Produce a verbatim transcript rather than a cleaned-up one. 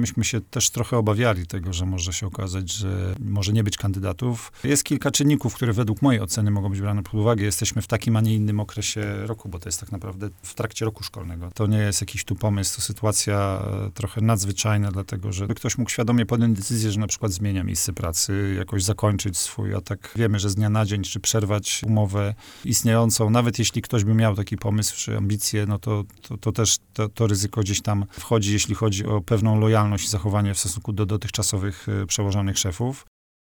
myśmy się też trochę obawiali tego, że może się okazać, że może nie być kandydatów. Jest kilka czynników, które według mojej oceny mogą być brane pod uwagę. Jesteśmy w takim, a nie innym okresie roku, bo to jest tak naprawdę w trakcie roku szkolnego. To nie jest jakiś tu pomysł, to sytuacja trochę nadzwyczajna, dlatego że ktoś mógł świadomie podjąć decyzję, że na przykład zmienia miejsce pracy, jakoś zakończyć swój, a tak wiemy, że z dnia na dzień, czy przerwać umowę istniejącą, nawet jeśli ktoś by miał taki pomysł, czy ambicje, no to, to, to też to, to ryzyko gdzieś tam wchodzi, jeśli chodzi o pewną lojalność i zachowanie w stosunku do dotychczasowych przełożonych szefów.